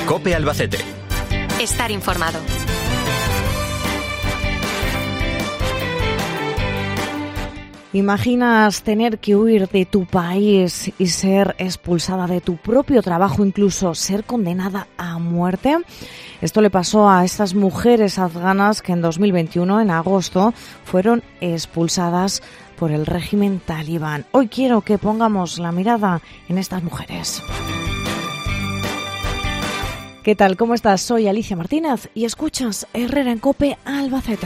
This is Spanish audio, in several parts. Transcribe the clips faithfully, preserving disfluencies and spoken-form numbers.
COPE Albacete. Estar informado. ¿Imaginas tener que huir de tu país y ser expulsada de tu propio trabajo, incluso ser condenada a muerte? Esto le pasó a estas mujeres afganas que en dos mil veintiuno, en agosto, fueron expulsadas por el régimen talibán. Hoy quiero que pongamos la mirada en estas mujeres. ¿Qué tal? ¿Cómo estás? Soy Alicia Martínez y escuchas Herrera en COPE Albacete.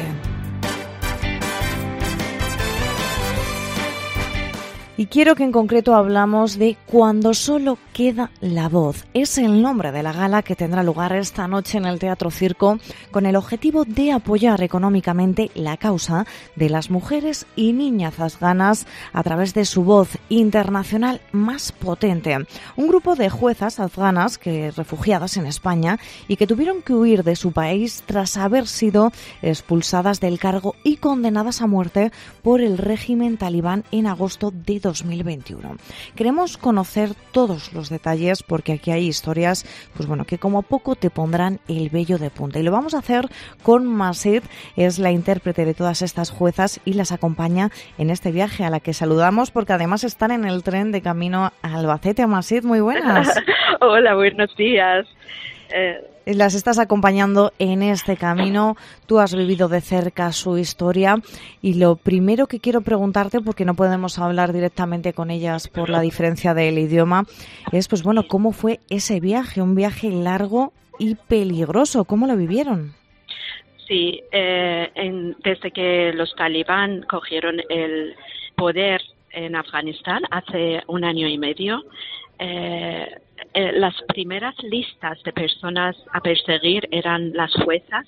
Y quiero que en concreto hablamos de Cuando solo queda la voz. Es el nombre de la gala que tendrá lugar esta noche en el Teatro Circo con el objetivo de apoyar económicamente la causa de las mujeres y niñas afganas a través de su voz internacional más potente. Un grupo de juezas afganas que refugiadas en España y que tuvieron que huir de su país tras haber sido expulsadas del cargo y condenadas a muerte por el régimen talibán en agosto de dos mil veintiuno. Queremos conocer todos los detalles porque aquí hay historias, pues bueno, que como poco te pondrán el vello de punta. Y lo vamos a hacer con Masid, es la intérprete de todas estas juezas y las acompaña en este viaje a la que saludamos porque además están en el tren de camino a Albacete. Masid, muy buenas. Hola, buenos días. Eh... Las estás acompañando en este camino, tú has vivido de cerca su historia y lo primero que quiero preguntarte, porque no podemos hablar directamente con ellas por la diferencia del idioma, es pues bueno, ¿cómo fue ese viaje? Un viaje largo y peligroso, ¿cómo lo vivieron? Sí, eh, en, desde que los talibán cogieron el poder en Afganistán hace un año y medio, Eh, eh, las primeras listas de personas a perseguir eran las juezas,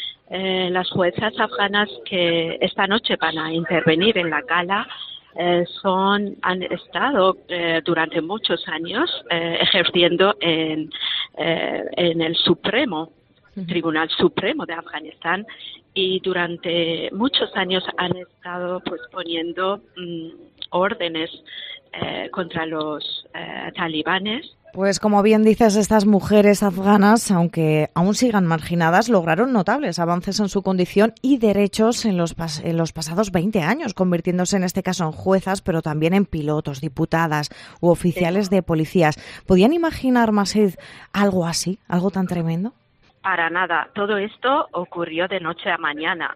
eh, las juezas afganas que esta noche van a intervenir en la gala. Eh, son han estado eh, durante muchos años eh, ejerciendo en, eh, en el Supremo, Tribunal Supremo de Afganistán, y durante muchos años han estado pues poniendo mm, órdenes Eh, contra los eh, talibanes. Pues como bien dices, estas mujeres afganas, aunque aún sigan marginadas, lograron notables avances en su condición y derechos en los, pas- en los pasados veinte años, convirtiéndose en este caso en juezas, pero también en pilotos, diputadas u oficiales sí. de policías. ¿Podían imaginar, Masid, algo así, algo tan tremendo? Para nada. Todo esto ocurrió de noche a mañana.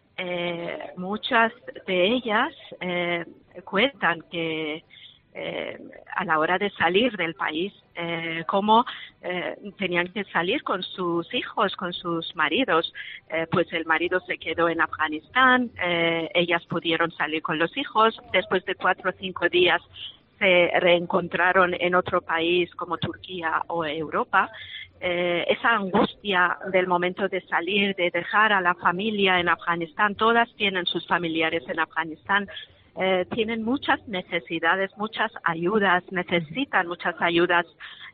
Eh, muchas de ellas eh, cuentan que Eh, a la hora de salir del país, eh, cómo eh, tenían que salir con sus hijos, con sus maridos. Eh, pues el marido se quedó en Afganistán, eh, ellas pudieron salir con los hijos, después de cuatro o cinco días se reencontraron en otro país como Turquía o Europa. Eh, esa angustia del momento de salir, de dejar a la familia en Afganistán, todas tienen sus familiares en Afganistán. Eh, tienen muchas necesidades, muchas ayudas, necesitan muchas ayudas.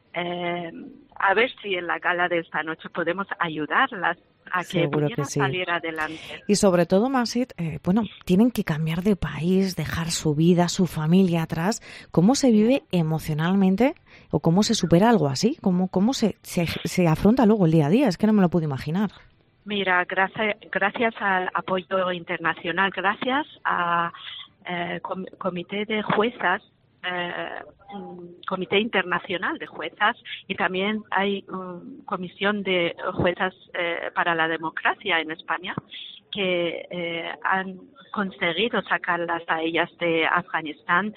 Eh, a ver si en la gala de esta noche podemos ayudarlas a que Seguro pudieran que sí. salir adelante. Y sobre todo, Masid, eh, bueno, tienen que cambiar de país, dejar su vida, su familia atrás. ¿Cómo se vive emocionalmente o cómo se supera algo así? ¿Cómo, cómo se, se, se afronta luego el día a día? Es que no me lo puedo imaginar. Mira, gracias, gracias al apoyo internacional, gracias a Eh, com- comité de juezas, eh, un comité internacional de juezas, y también hay una um, comisión de juezas eh, para la democracia en España que eh, han conseguido sacarlas a ellas de Afganistán,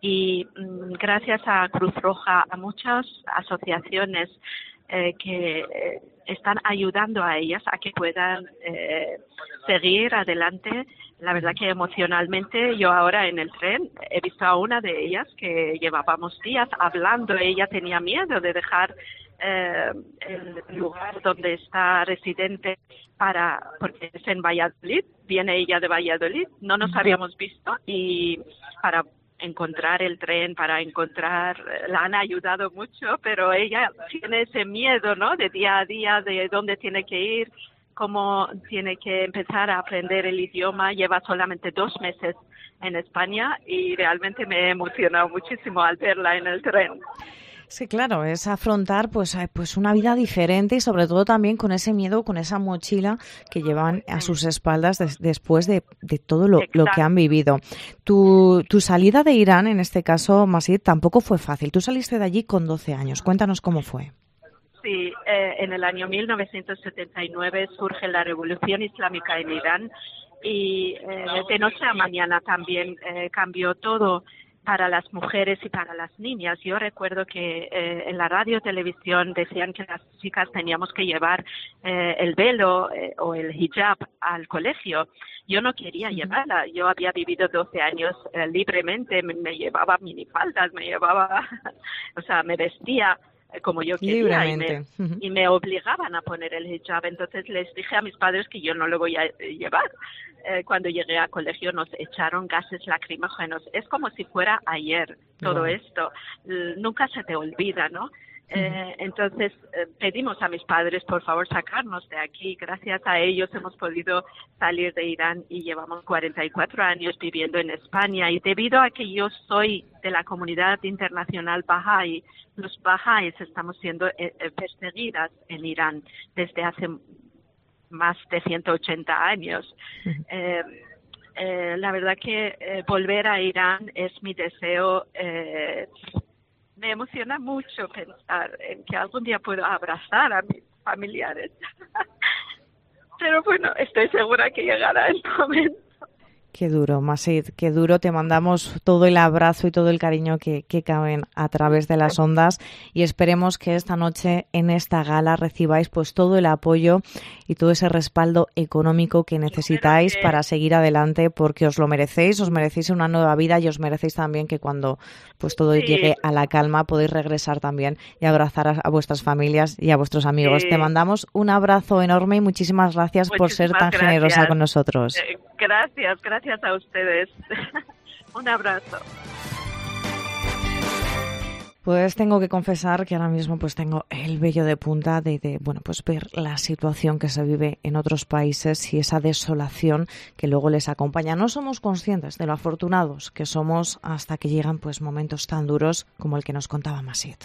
y um, gracias a Cruz Roja, a muchas asociaciones eh, que eh, están ayudando a ellas a que puedan eh, seguir adelante. La verdad que emocionalmente yo ahora en el tren he visto a una de ellas que llevábamos días hablando. Ella tenía miedo de dejar eh, el lugar donde está residente para porque es en Valladolid. Viene ella de Valladolid, no nos habíamos visto, y para encontrar el tren, para encontrar, la han ayudado mucho, pero ella tiene ese miedo, ¿no?, de día a día, de dónde tiene que ir, cómo tiene que empezar a aprender el idioma. Lleva solamente dos meses en España y realmente me he emocionado muchísimo al verla en el tren. Sí, claro, es afrontar pues, pues una vida diferente y sobre todo también con ese miedo, con esa mochila que llevan a sus espaldas des, después de, de todo lo, lo que han vivido. Tu, tu salida de Irán, en este caso, Masih, tampoco fue fácil. Tú saliste de allí con doce años. Cuéntanos cómo fue. Sí, eh, en el año mil novecientos setenta y nueve surge la Revolución Islámica en Irán y eh, de noche a mañana también eh, cambió todo para las mujeres y para las niñas. Yo recuerdo que eh, en la radio y televisión decían que las chicas teníamos que llevar eh, el velo eh, o el hijab al colegio. Yo no quería llevarla. Yo había vivido doce años eh, libremente, me, me llevaba minifaldas, me llevaba, o sea, me vestía como yo quería y me, uh-huh. y me obligaban a poner el hijab. Entonces les dije a mis padres que yo no lo voy a llevar. Eh, cuando llegué al colegio nos echaron gases lacrimógenos. Es como si fuera ayer todo wow. esto. L- nunca se te olvida, ¿no? Eh, entonces eh, pedimos a mis padres por favor sacarnos de aquí. Gracias a ellos hemos podido salir de Irán y llevamos cuarenta y cuatro años viviendo en España, y debido a que yo soy de la comunidad internacional Bahá'í, los Bahá'ís estamos siendo eh, perseguidas en Irán desde hace más de ciento ochenta años. eh, eh, la verdad que eh, volver a Irán es mi deseo. eh, Me emociona mucho pensar en que algún día puedo abrazar a mis familiares. Pero bueno, estoy segura que llegará el momento. Qué duro, Masih, qué duro. Te mandamos todo el abrazo y todo el cariño que, que caben a través de las ondas y esperemos que esta noche en esta gala recibáis pues todo el apoyo y todo ese respaldo económico que necesitáis que... para seguir adelante, porque os lo merecéis, os merecéis una nueva vida y os merecéis también que cuando pues todo sí. llegue a la calma podéis regresar también y abrazar a, a vuestras familias y a vuestros amigos. Sí. Te mandamos un abrazo enorme y muchísimas gracias muchísimas por ser tan gracias. generosa con nosotros. Eh, gracias, gracias. Gracias a ustedes. Un abrazo. Pues tengo que confesar que ahora mismo pues tengo el vello de punta de, de bueno pues ver la situación que se vive en otros países y esa desolación que luego les acompaña. No somos conscientes de lo afortunados que somos hasta que llegan pues momentos tan duros como el que nos contaba Masih.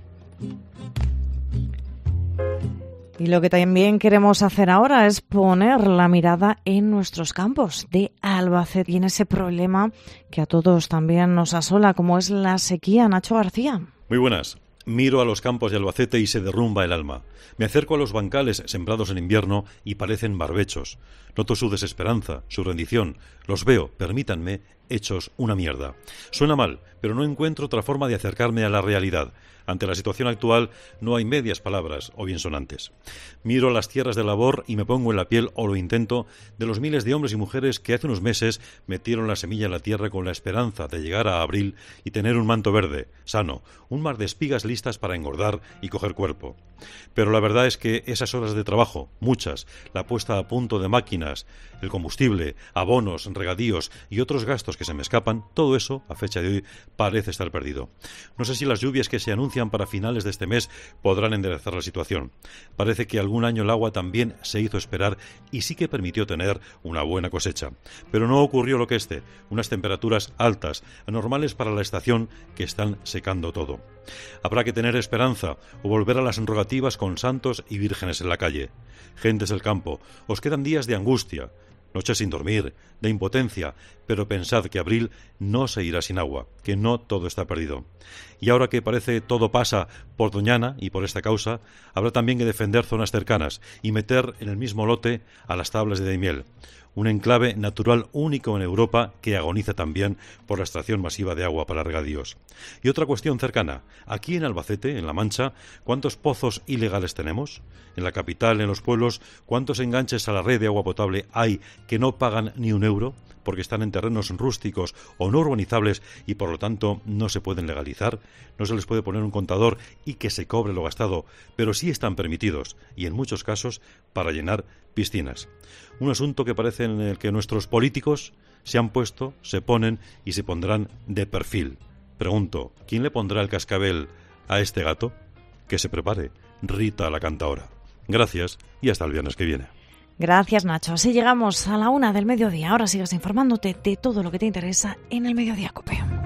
Y lo que también queremos hacer ahora es poner la mirada en nuestros campos de Albacete y en ese problema que a todos también nos asola, como es la sequía. Nacho García. Muy buenas. Miro a los campos de Albacete y se derrumba el alma. Me acerco a los bancales sembrados en invierno y parecen barbechos. Noto su desesperanza, su rendición. Los veo, permítanme, hechos una mierda. Suena mal, pero no encuentro otra forma de acercarme a la realidad. Ante la situación actual no hay medias palabras o biensonantes. Miro las tierras de labor y me pongo en la piel, o lo intento, de los miles de hombres y mujeres que hace unos meses metieron la semilla en la tierra con la esperanza de llegar a abril y tener un manto verde, sano, un mar de espigas listas para engordar y coger cuerpo. Pero la verdad es que esas horas de trabajo, muchas, la puesta a punto de máquinas, el combustible, abonos, regadíos y otros gastos que se me escapan, todo eso, a fecha de hoy, parece estar perdido. No sé si las lluvias que se anuncian para finales de este mes podrán enderezar la situación. Parece que algún año el agua también se hizo esperar y sí que permitió tener una buena cosecha. Pero no ocurrió lo que este, unas temperaturas altas, anormales para la estación, que están secando todo. Habrá que tener esperanza o volver a las rogativas con santos y vírgenes en la calle. Gentes del campo, os quedan días de angustia, noches sin dormir, de impotencia, pero pensad que abril no se irá sin agua, que no todo está perdido. Y ahora que parece todo pasa por Doñana y por esta causa, habrá también que defender zonas cercanas y meter en el mismo lote a las tablas de Daimiel, un enclave natural único en Europa que agoniza también por la extracción masiva de agua para regadíos. Y otra cuestión cercana, aquí en Albacete, en La Mancha, ¿cuántos pozos ilegales tenemos? En la capital, en los pueblos, ¿cuántos enganches a la red de agua potable hay que no pagan ni un euro porque están en terrenos rústicos o no urbanizables y por lo tanto no se pueden legalizar? No se les puede poner un contador y que se cobre lo gastado, pero sí están permitidos y en muchos casos para llenar piscinas. Un asunto que parece en el que nuestros políticos se han puesto, se ponen y se pondrán de perfil. Pregunto, ¿quién le pondrá el cascabel a este gato? Que se prepare, Rita la cantaora. Gracias y hasta el viernes que viene. Gracias, Nacho. Así llegamos a la una del mediodía. Ahora sigas informándote de todo lo que te interesa en el Mediodía COPE.